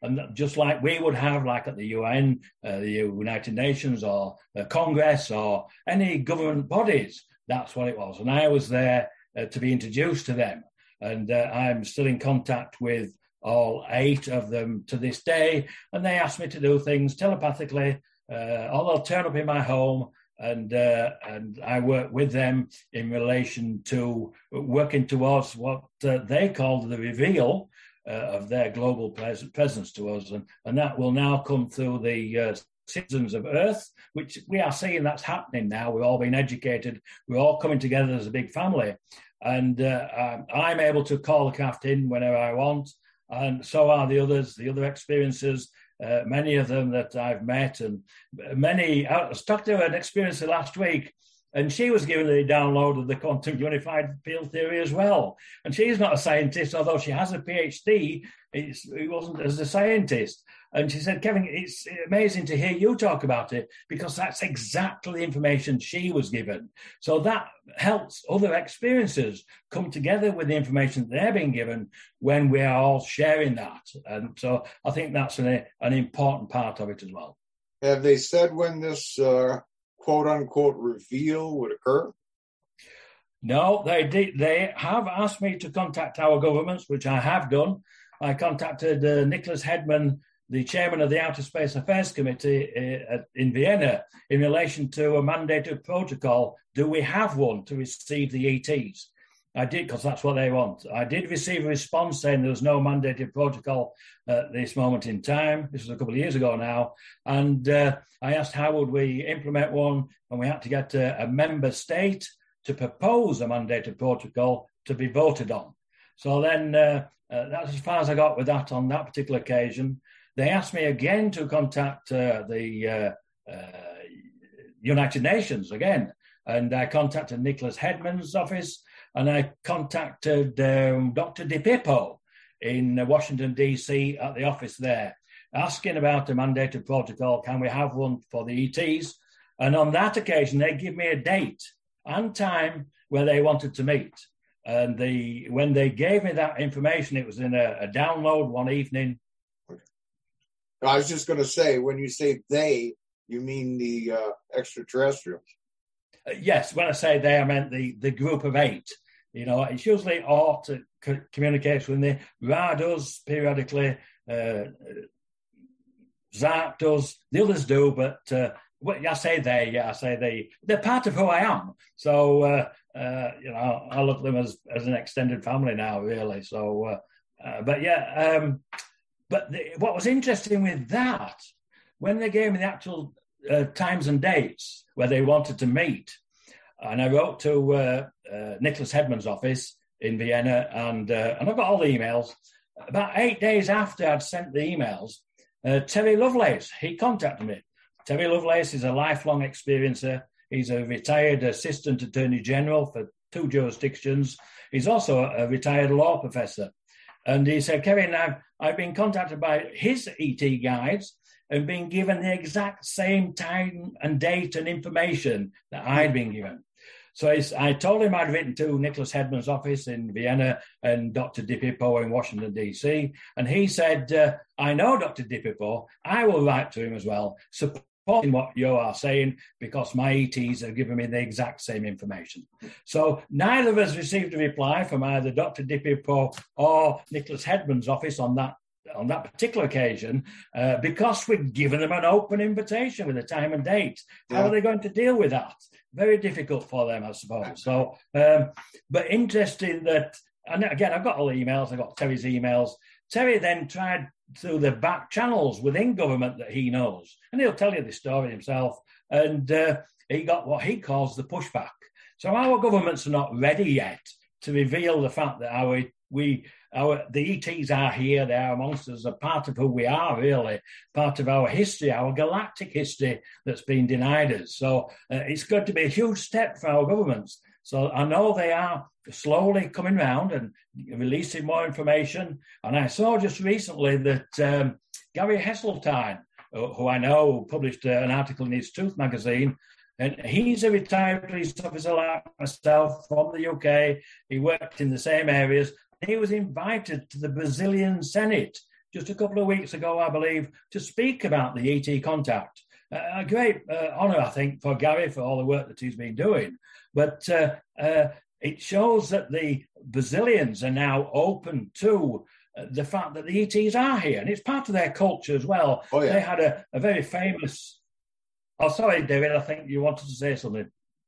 And just like we would have, like at the U N, uh, the United Nations, or the Congress, or any government bodies, that's what it was. And I was there uh, to be introduced to them. And uh, I'm still in contact with all eight of them to this day. And they ask me to do things telepathically, uh, or they'll turn up in my home. And uh, and I work with them in relation to working towards what uh, they call the reveal uh, of their global pres- presence to us. And, and that will now come through the uh, citizens of Earth, which we are seeing that's happening now. We've all been educated. We're all coming together as a big family. And uh, I'm able to call the craft in whenever I want. And so are the others, the other experiences. Uh, many of them that I've met, and many. I was talking to an experiencer last week, and she was given the download of the quantum unified field theory as well. And she's not a scientist, although she has a PhD. It's, it wasn't as a scientist. And she said, Kevin, it's amazing to hear you talk about it, because that's exactly the information she was given. So that helps other experiences come together with the information that they're being given when we are all sharing that. And so I think that's an, an important part of it as well. Have they said when this uh, quote unquote reveal would occur? No, they did. They have asked me to contact our governments, which I have done. I contacted uh, Nicholas Hedman, the chairman of the Outer Space Affairs Committee uh, in Vienna, in relation to a mandated protocol. Do we have one to receive the E Ts? I did, because that's what they want. I did receive a response saying there was no mandated protocol at this moment in time. This was a couple of years ago now. And uh, I asked how would we implement one, and we had to get a, a member state to propose a mandated protocol to be voted on. So then uh, uh, that's as far as I got with that on that particular occasion. They asked me again to contact uh, the uh, uh, United Nations again, and I contacted Nicholas Hedman's office, and I contacted um, Doctor DiPippo in Washington, D C at the office there, asking about a mandated protocol. Can we have one for the E Ts? And on that occasion, they give me a date and time where they wanted to meet. And the when they gave me that information, it was in a, a download one evening. I was just going to say, when you say they, you mean the uh, extraterrestrials? Uh, yes, when I say they, I meant the, the group of eight. You know, it's usually Ort that c- communicates with me. Ra does periodically. Uh, Zark does. The others do, but uh, I say they. Yeah, I say they. They're part of who I am. So uh, uh, you know, I look at them as as an extended family now, really. So, uh, uh, but yeah. Um, But the, what was interesting with that, when they gave me the actual uh, times and dates where they wanted to meet, and I wrote to uh, uh, Nicholas Hedman's office in Vienna, and uh, and I got all the emails. About eight days after I'd sent the emails, uh, Terry Lovelace, he contacted me. Terry Lovelace is a lifelong experiencer. He's a retired assistant attorney general for two jurisdictions. He's also a retired law professor. And he said, Kevin, I've, I've been contacted by his E T guides and been given the exact same time and date and information that I'd been given. So I told him I'd written to Nicholas Hedman's office in Vienna and Doctor DiPippo in Washington, D C. And he said, uh, I know Doctor DiPippo. I will write to him as well, supporting what you are saying, because my E Ts have given me the exact same information. So neither of us received a reply from either Doctor DiPippo or Nicholas Hedman's office on that on that particular occasion, uh, because we'd given them an open invitation with a time and date. Yeah. How are they going to deal with that? Very difficult for them, I suppose. So, um, but interesting that, and again, I've got all the emails, I've got Terry's emails. Terry then tried through the back channels within government that he knows, and he'll tell you the story himself, and uh, he got what he calls the pushback. So our governments are not ready yet to reveal the fact that our we our the E Ts are here, they are amongst us, a part of who we are, really, part of our history, our galactic history that's been denied us. So uh, it's going to be a huge step for our governments. So I know they are slowly coming round and releasing more information. And I saw just recently that um, Gary Heseltine, who I know published uh, an article in his Truth magazine, and he's a retired police officer like myself from the U K. He worked in the same areas. He was invited to the Brazilian Senate just a couple of weeks ago, I believe, to speak about the E T contact. Uh, a great uh, honour, I think, for Gary for all the work that he's been doing. But uh, uh, it shows that the Brazilians are now open to uh, the fact that the E Ts are here, and it's part of their culture as well. Oh, yeah. They had a, a very famous... Oh, sorry, David, I think you wanted to say something.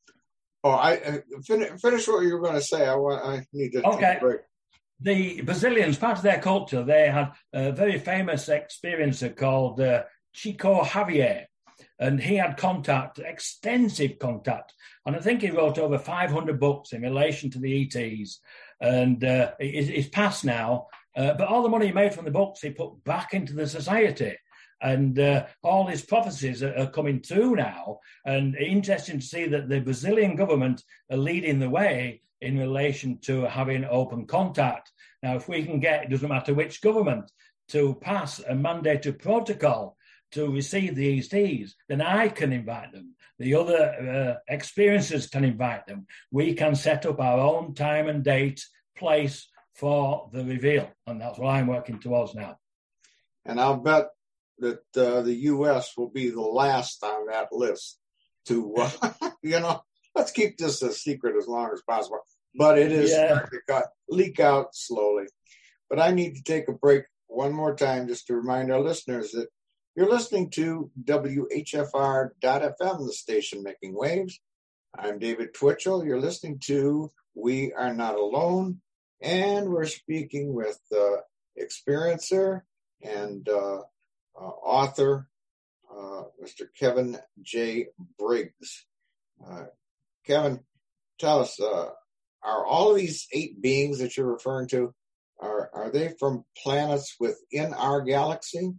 Oh, I uh, fin- finish what you were going to say. I want. I need to okay. take a break. The Brazilians, part of their culture, they had a very famous experiencer called uh, Chico Xavier, and he had contact, extensive contact, and I think he wrote over five hundred books in relation to the E Ts, and uh, it's passed now, uh, but all the money he made from the books he put back into the society. And uh, all his prophecies are, are coming true now. And interesting to see that the Brazilian government are leading the way in relation to having open contact. Now, if we can get, it doesn't matter which government, to pass a mandated protocol to receive the E Ts, then I can invite them. The other uh, experiencers can invite them. We can set up our own time and date, place for the reveal. And that's what I'm working towards now. And I'll bet that uh, the U S will be the last on that list to, uh, you know, let's keep this a secret as long as possible. But it is yeah. starting to got, leak out slowly. But I need to take a break one more time just to remind our listeners that you're listening to W H F R dot F M, the station making waves. I'm David Twitchell. You're listening to We Are Not Alone. And we're speaking with uh, experiencer and uh, Uh, author, uh, Mister Kevin J. Briggs. Uh, Kevin, tell us, uh, are all of these eight beings that you're referring to, are, are they from planets within our galaxy?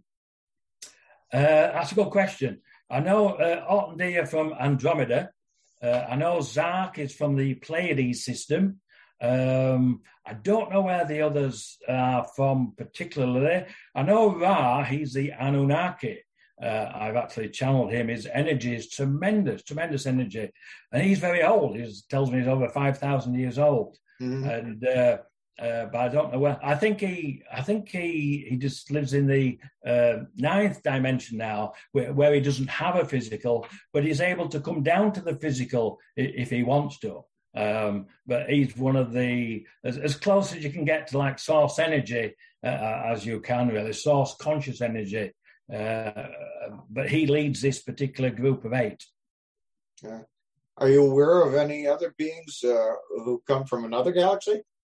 Uh, that's a good question. I know uh, Alton are from Andromeda. Uh, I know Zark is from the Pleiades system. Um, I don't know where the others are from particularly. I know Ra, he's the Anunnaki. Uh, I've actually channeled him. His energy is tremendous, tremendous energy. And he's very old. He tells me he's over five thousand years old. Mm-hmm. And uh, uh, but I don't know where. I think he, I think he, he just lives in the uh, ninth dimension now, where, where he doesn't have a physical, but he's able to come down to the physical if he wants to. Um, but he's one of the, as, as close as you can get to like source energy uh, as you can, really, source conscious energy. Uh, but he leads this particular group of eight. Yeah. Are you aware of any other beings uh, who come from another galaxy?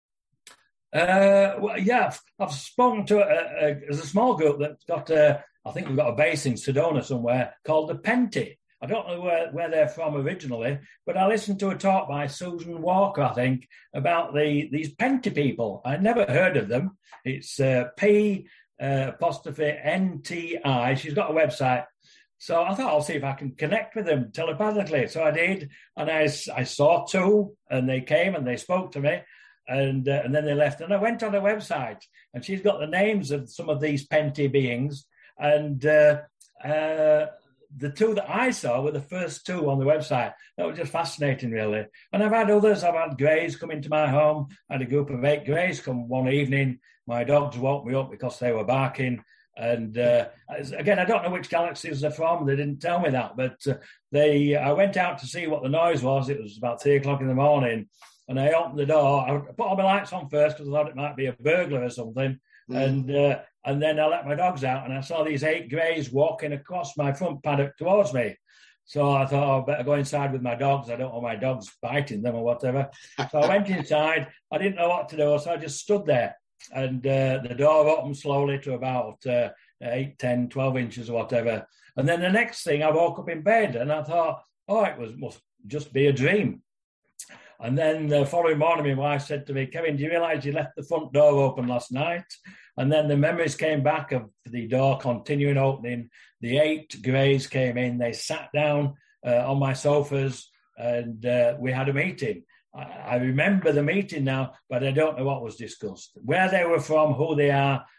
Uh, well, yeah, I've, I've spoken to a, a, there's a small group that's got, a, I think we've got a base in Sedona somewhere called the Penti. I don't know where, where they're from originally, but I listened to a talk by Susan Walker, I think, about the these Penti people. I'd never heard of them. It's uh, P uh, apostrophe N T I. She's got a website. So I thought I'll see if I can connect with them telepathically. So I did, and I, I saw two, and they came and they spoke to me, and uh, and then they left. And I went on her website, and she's got the names of some of these Penti beings, and uh, uh, the two that I saw were the first two on the website. That was just fascinating, really. And I've had others. I've had greys come into my home. I had a group of eight greys come one evening. My dogs woke me up because they were barking. And uh, again, I don't know which galaxies they're from. They didn't tell me that. But uh, they, I went out to see what the noise was. It was about three o'clock in the morning. And I opened the door. I put all my lights on first because I thought it might be a burglar or something. Mm. And uh, and then I let my dogs out, and I saw these eight greys walking across my front paddock towards me. So I thought, oh, I better go inside with my dogs. I don't want my dogs biting them or whatever. So I went inside. I didn't know what to do, so I just stood there. And uh, the door opened slowly to about uh, eight, ten, twelve inches or whatever. And then the next thing, I woke up in bed, and I thought, oh, it was must just be a dream. And then the following morning, my wife said to me, Kevin, do you realise you left the front door open last night? And then the memories came back of the door continuing opening. The eight greys came in. They sat down uh, on my sofas, and uh, we had a meeting. I, I remember the meeting now, but I don't know what was discussed. Where they were from, who they are,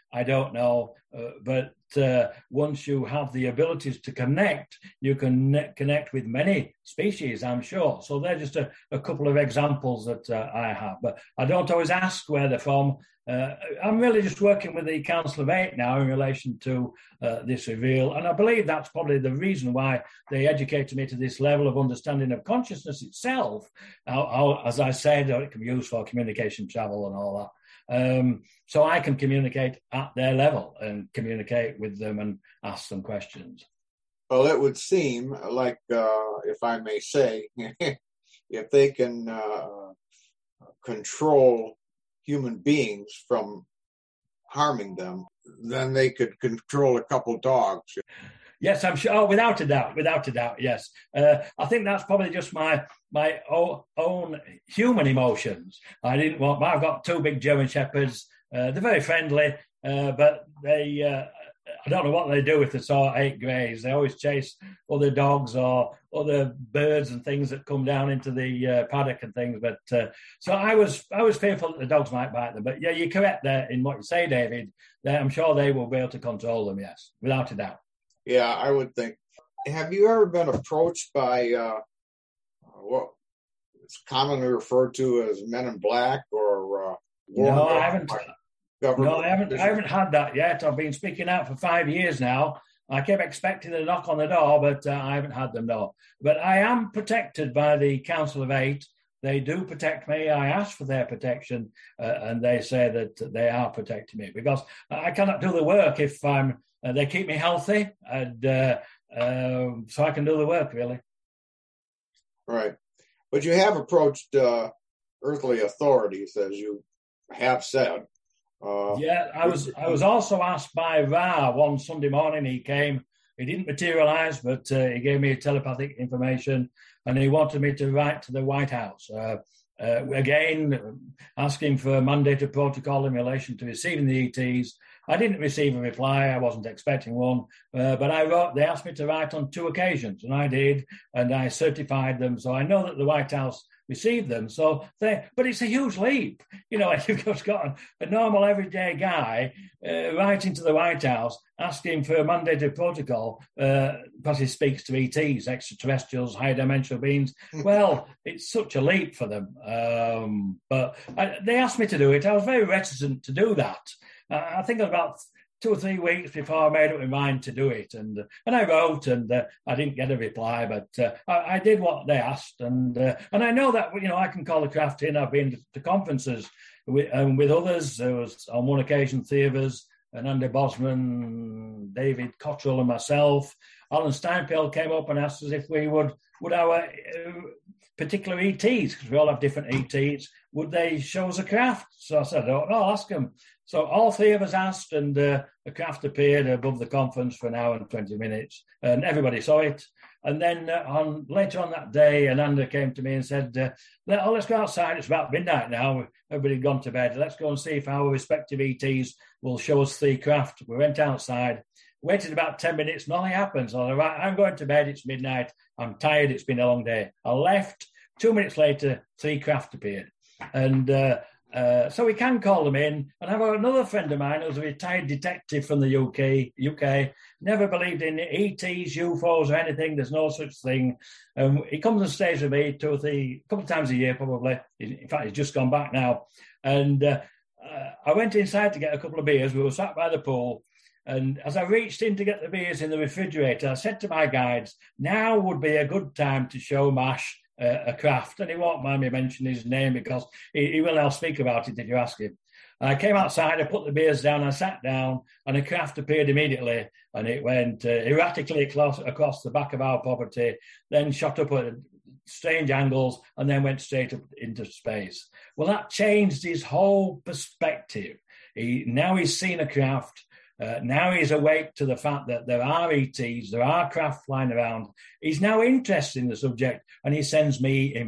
I don't know. Uh, but uh, once you have the abilities to connect, you can ne- connect with many species, I'm sure. So they're just a, a couple of examples that uh, I have. But I don't always ask where they're from. Uh, I'm really just working with the Council of Eight now in relation to uh, this reveal. And I believe that's probably the reason why they educated me to this level of understanding of consciousness itself. How, how, as I said, it can be used for communication, travel and all that. Um, so I can communicate at their level and communicate with them and ask them questions. Well, it would seem like, uh, if I may say, if they can uh, control human beings from harming them, then they could control a couple dogs. Yes, I'm sure. Oh, without a doubt, without a doubt, yes. Uh, I think that's probably just my my own human emotions. I didn't want. I've got two big German shepherds. Uh, they're very friendly, uh, but they. Uh, I don't know what they do if they saw eight greys. They always chase other dogs or other birds and things that come down into the uh, paddock and things. But uh, so I was, I was fearful that the dogs might bite them. But yeah, you're correct there in what you say, David. That I'm sure they will be able to control them. Yes, without a doubt. Yeah, I would think. Have you ever been approached by uh, what it's commonly referred to as Men in Black or? Uh, no, I haven't. No, I haven't. I haven't had that yet. I've been speaking out for five years now. I kept expecting a knock on the door, but uh, I haven't had them. No, but I am protected by the Council of Eight. They do protect me. I ask for their protection, uh, and they say that they are protecting me because I cannot do the work if I'm. Uh, they keep me healthy, and uh, um, so I can do the work, really. Right. But you have approached uh, earthly authorities, as you have said. Uh, yeah, I was I was also asked by Ra one Sunday morning. He came. He didn't materialize, but uh, he gave me telepathic information, and he wanted me to write to the White House. Uh, uh, again, asking for a mandated protocol in relation to receiving the E Ts. I didn't receive a reply. I wasn't expecting one, uh, but I wrote. They asked me to write on two occasions, and I did, and I certified them. So I know that the White House received them. So they, but it's a huge leap. You know, you've just got a normal everyday guy uh, writing to the White House asking for a mandated protocol uh, because he speaks to E Ts, extraterrestrials, higher dimensional beings. Well, it's such a leap for them. Um, but I, they asked me to do it. I was very reticent to do that. Uh, I think it was about two or three weeks before I made up my mind to do it. And uh, and I wrote, and uh, I didn't get a reply, but uh, I, I did what they asked. And uh, and I know that, you know, I can call the craft in. I've been to conferences with, um, with others. There was, on one occasion, three of us, and Andy Bosman, David Cottrell, and myself. Alan Steinfeld came up and asked us if we would, would our uh, particular E Ts, because we all have different E Ts, would they show us a craft? So I said, oh, no, I'll ask them. So all three of us asked, and uh, a craft appeared above the conference for an hour and twenty minutes, and everybody saw it. And then uh, on later on that day, Ananda came to me and said, uh, Let, oh, let's go outside. It's about midnight now. Everybody had gone to bed. Let's go and see if our respective E Ts will show us three craft. We went outside, waited about ten minutes, nothing happened. So I said, right, I'm going to bed. It's midnight. I'm tired. It's been a long day. I left. Two minutes later, three craft appeared. And uh, uh, so we can call them in. And I've got another friend of mine who's a retired detective from the U K, U K, never believed in E Ts, U F Os or anything. There's no such thing. Um, he comes and stays with me two or three, a couple of times a year probably. In fact, he's just gone back now. And uh, uh, I went inside to get a couple of beers. We were sat by the pool. And as I reached in to get the beers in the refrigerator, I said to my guides, now would be a good time to show Mash uh, a craft. And he won't mind me mentioning his name because he, he will now speak about it if you ask him. I came outside, I put the beers down, I sat down, and a craft appeared immediately, and it went uh, erratically across, across the back of our property, then shot up at strange angles, and then went straight up into space. Well, that changed his whole perspective. He, now he's seen a craft. Uh, now he's awake to the fact that there are E Ts, there are craft flying around. He's now interested in the subject, and he sends me information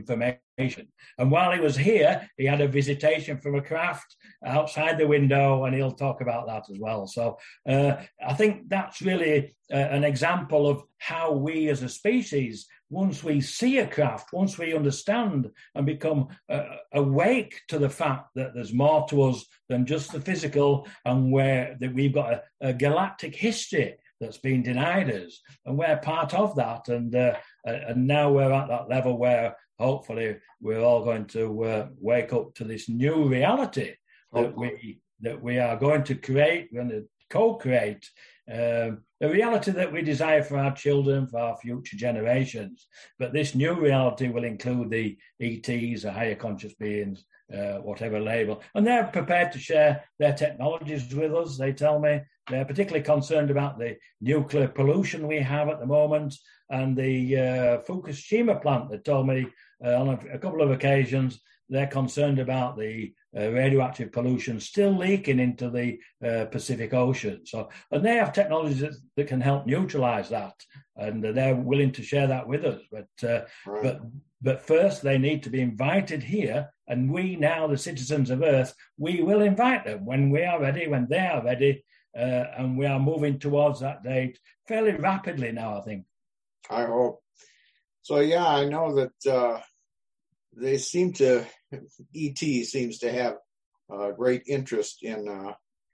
And while he was here, he had a visitation from a craft outside the window, and he'll talk about that as well. So uh, I think that's really uh, an example of how we as a species, once we see a craft, once we understand and become uh, awake to the fact that there's more to us than just the physical, and where that we've got a, a galactic history that's been denied us, and we're part of that. And uh, and now we're at that level where hopefully we're all going to uh, wake up to this new reality that we that we are going to create, we're going to co-create um, a reality that we desire for our children, for our future generations. But this new reality will include the E Ts, the higher conscious beings, uh, whatever label. And they're prepared to share their technologies with us. They tell me they're particularly concerned about the nuclear pollution we have at the moment, and the uh, Fukushima plant. They told me uh, on a, a couple of occasions they're concerned about the uh, radioactive pollution still leaking into the uh, Pacific Ocean. So, and they have technologies that, that can help neutralize that, and uh, they're willing to share that with us. But, uh, right. but, but first, they need to be invited here, and we now, the citizens of Earth, we will invite them when we are ready, when they are ready, uh, and we are moving towards that date fairly rapidly now, I think. I hope. So, yeah, I know that uh, they seem to, E T seems to have uh, great interest in uh,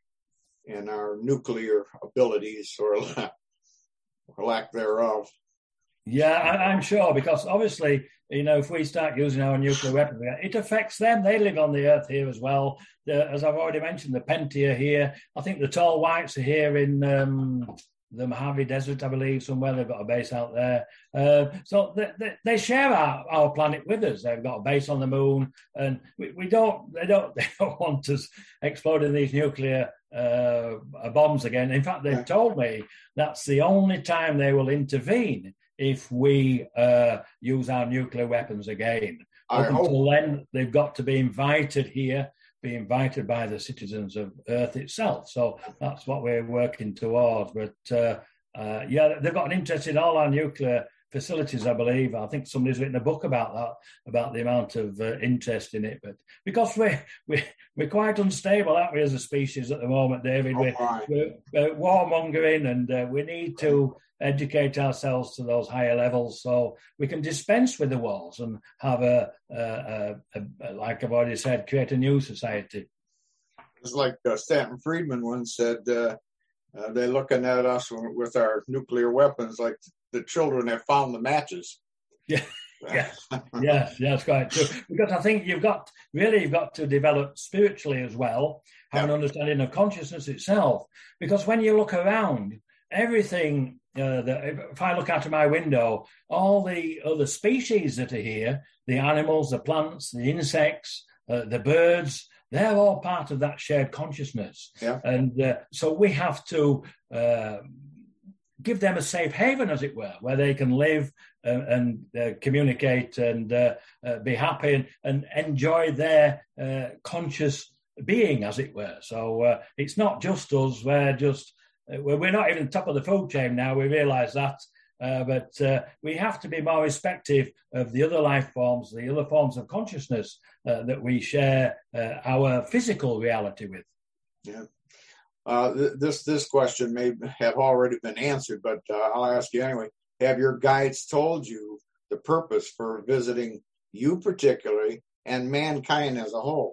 in our nuclear abilities, or, or lack thereof. Yeah, I, I'm sure, because obviously, you know, if we start using our nuclear weapons, it affects them. They live on the Earth here as well. The, as I've already mentioned, the Penty are here. I think the Tall Whites are here in um, the Mojave Desert, I believe, somewhere. They've got a base out there. Uh, so they, they, they share our, our planet with us. They've got a base on the moon, and we, we don't. They don't. They don't want us exploding these nuclear uh, bombs again. In fact, they've told me that's the only time they will intervene if we uh, use our nuclear weapons again. I Up hope. until then, they've got to be invited here, be invited by the citizens of Earth itself. So that's what we're working towards. But uh, uh, yeah, they've got an interest in all our nuclear facilities, I believe. I think somebody's written a book about that, about the amount of uh, interest in it. But because we're, we're, we're quite unstable, aren't we, as a species at the moment, David? Oh, we're, we're, we're warmongering, and uh, we need to educate ourselves to those higher levels so we can dispense with the wars and have a, a, a, a like I've already said, create a new society. It's like uh, Stanton Friedman once said, uh, uh, they're looking at us with our nuclear weapons like the children have found the matches. Yeah, yeah, yes, that's quite true. Because I think you've got, really you've got to develop spiritually as well, have yeah. an understanding of consciousness itself. Because when you look around, everything, uh, that, if I look out of my window, all the other species that are here, the animals, the plants, the insects, uh, the birds, they're all part of that shared consciousness. Yeah. And uh, so we have to uh, give them a safe haven, as it were, where they can live uh, and uh, communicate and uh, uh, be happy and, and enjoy their uh, conscious being, as it were. So uh, it's not just us, we're just, uh, we're not even top of the food chain now, we realise that. Uh, but uh, we have to be more respective of the other life forms, the other forms of consciousness uh, that we share uh, our physical reality with. Yeah. Uh, th- this this question may have already been answered, but uh, I'll ask you anyway. Have your guides told you the purpose for visiting you particularly and mankind as a whole?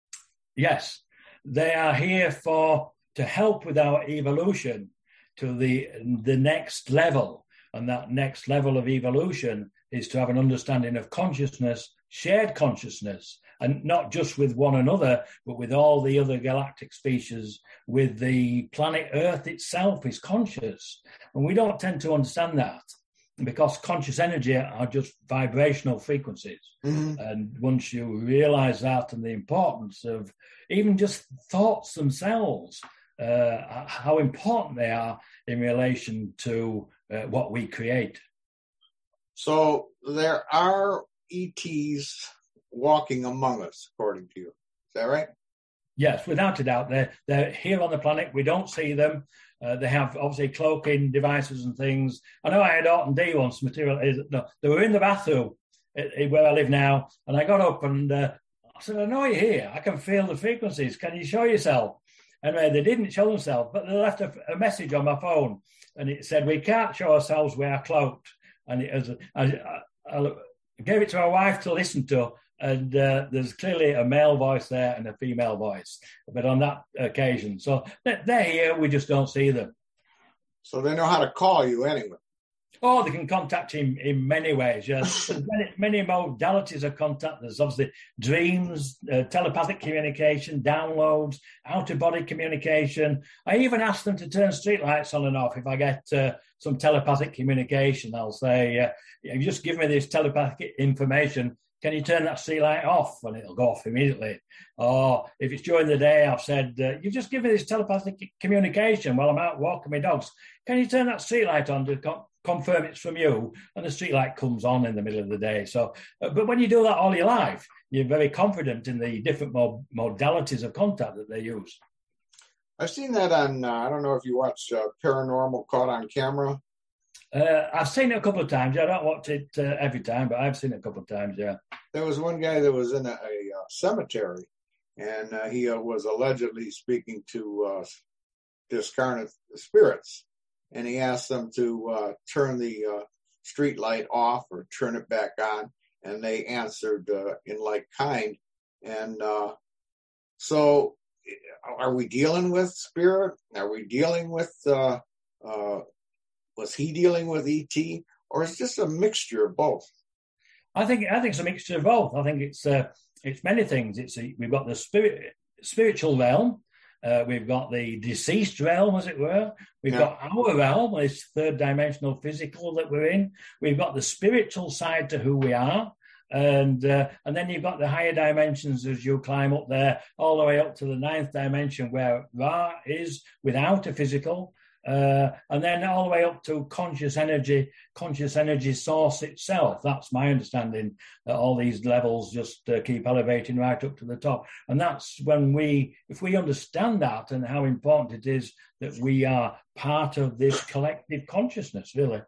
Yes. They are here for to help with our evolution to the the next level. And that next level of evolution is to have an understanding of consciousness, shared consciousness, and not just with one another, but with all the other galactic species, with the planet Earth itself is conscious. And we don't tend to understand that because conscious energy are just vibrational frequencies. Mm-hmm. And once you realize that and the importance of even just thoughts themselves, uh, how important they are in relation to uh, what we create. So there are E Ts walking among us, according to you. Is that right? Yes, without a doubt. They're, they're here on the planet. We don't see them. Uh, they have, obviously, cloaking devices and things. I know I had Orton D once, material. No, they were in the bathroom, where I live now. And I got up and uh, I said, I know you're here. I can feel the frequencies. Can you show yourself? Anyway, they didn't show themselves, but they left a, a message on my phone. And it said, we can't show ourselves, we are cloaked. And it was, I, I, I gave it to my wife to listen to. And uh, there's clearly a male voice there and a female voice. But on that occasion, so they're here, we just don't see them. So they know how to call you anyway. Oh, they can contact him in many ways, yes. There's many, many modalities of contact. There's obviously dreams, uh, telepathic communication, downloads, out-of-body communication. I even ask them to turn streetlights on and off. If I get uh, some telepathic communication, I'll say, uh, you just give me this telepathic information. Can you turn that streetlight off? And it'll go off immediately. Or if it's during the day, I've said, uh, you just give me this telepathic communication while I'm out walking my dogs. Can you turn that streetlight on to co- confirm it's from you? And the streetlight comes on in the middle of the day. So, uh, but when you do that all your life, you're very confident in the different mod- modalities of contact that they use. I've seen that on, uh, I don't know if you watch uh, Paranormal Caught on Camera. Uh, I've seen it a couple of times. I don't watch it uh, every time, but I've seen it a couple of times, yeah. There was one guy that was in a, a, a cemetery, and uh, he uh, was allegedly speaking to uh, discarnate spirits, and he asked them to uh, turn the uh, street light off or turn it back on, and they answered uh, in like kind. And uh, so are we dealing with spirit? Are we dealing with... Uh, uh, Was he dealing with E T, or is this a mixture of both? I think I think it's a mixture of both. I think it's uh, it's many things. It's a, we've got the spirit, spiritual realm, uh, we've got the deceased realm, as it were. We've yeah. got our realm, this third dimensional physical that we're in. We've got the spiritual side to who we are, and uh, and then you've got the higher dimensions as you climb up there, all the way up to the ninth dimension, where Ra is without a physical. Uh, and then all the way up to conscious energy, conscious energy source itself. That's my understanding. That all these levels just uh, keep elevating right up to the top. And that's when we, if we understand that and how important it is that we are part of this collective consciousness, really.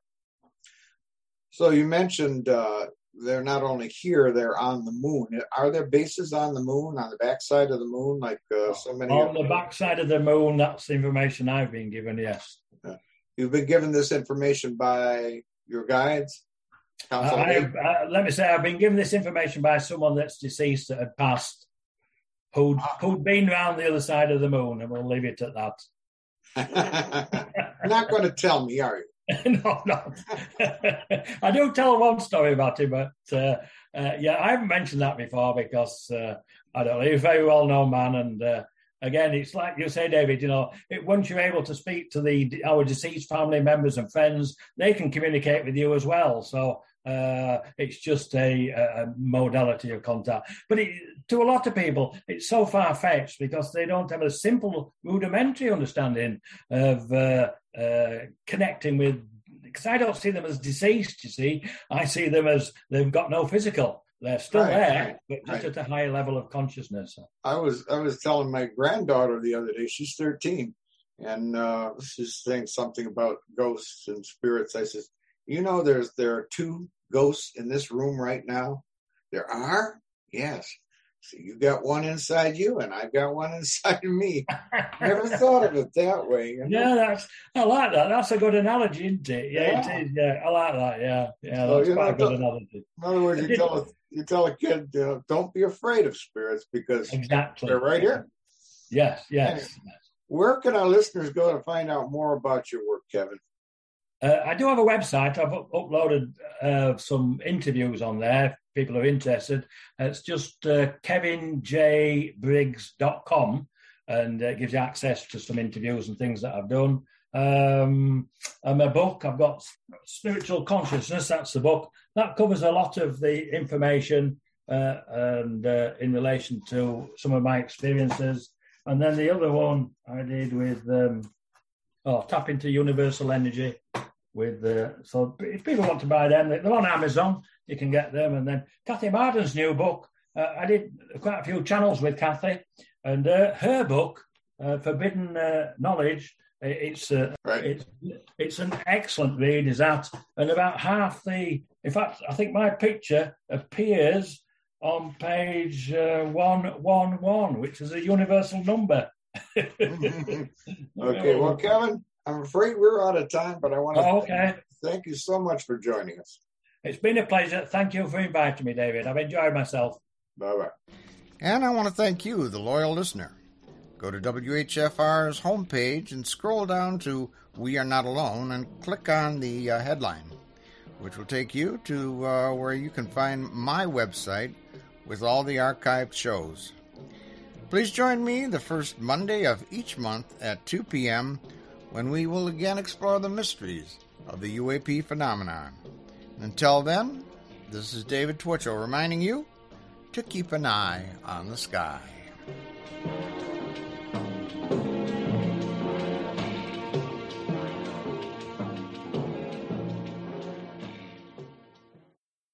So you mentioned uh, they're not only here, they're on the moon. Are there bases on the moon, on the backside of the moon, like uh, so many? On the backside of the moon, that's the information I've been given, yes. Yeah. You've been given this information by your guides? I, I, let me say, I've been given this information by someone that's deceased that had passed, who'd, who'd been around the other side of the moon, and we'll leave it at that. You're not going to tell me, are you? no, no. I do tell one story about him, but uh, uh, yeah, I haven't mentioned that before because uh, I don't know. He's a very well-known man, and uh, again, it's like you say, David. You know, it, once you're able to speak to the our deceased family members and friends, they can communicate with you as well. So uh, it's just a, a modality of contact. But it, to a lot of people, it's so far-fetched because they don't have a simple, rudimentary understanding of uh, uh, connecting with. Because I don't see them as deceased. You see, I see them as they've got no physical. They're still right, there, right, but just right. at a higher level of consciousness. I was I was telling my granddaughter the other day. She's thirteen, and uh, she's saying something about ghosts and spirits. I said, "You know, there's there are two ghosts in this room right now." There are, yes. So you got one inside you, and I've got one inside of me. Never thought of it that way. You know? Yeah, that's I like that. That's a good analogy, isn't it? Yeah, yeah. it is. Yeah, I like that. Yeah, yeah, so, that's you quite know, a good analogy. In other words, you tell a you tell a kid, you know, don't be afraid of spirits because exactly they're right here. Yes, yes. Anyway, where can our listeners go to find out more about your work, Kevin? Uh, I do have a website. I've up- uploaded uh, some interviews on there. If people are interested. It's just uh, kevin j briggs dot com, and it gives you access to some interviews and things that I've done. Um, and my book, I've got Spiritual Consciousness. That's the book. That covers a lot of the information uh, and uh, in relation to some of my experiences. And then the other one I did with um, oh, Tap into Universal Energy. With uh, so if people want to buy them, they're on Amazon. You can get them. And then Kathy Marden's new book. Uh, I did quite a few channels with Kathy, and uh, her book, uh, Forbidden uh, Knowledge, It's uh, Right. it's it's an excellent read, is that? And about half the, in fact, I think my picture appears on page uh, one one one, which is a universal number. Okay, well, Kevin, I'm afraid we're out of time, but I want to Oh, okay. thank you so much for joining us. It's been a pleasure. Thank you for inviting me, David. I've enjoyed myself. Bye-bye. And I want to thank you, the loyal listener. Go to W H F R's homepage and scroll down to We Are Not Alone and click on the uh, headline, which will take you to uh, where you can find my website with all the archived shows. Please join me the first Monday of each month at two p.m. when we will again explore the mysteries of the U A P phenomenon. Until then, this is David Twitchell reminding you to keep an eye on the sky.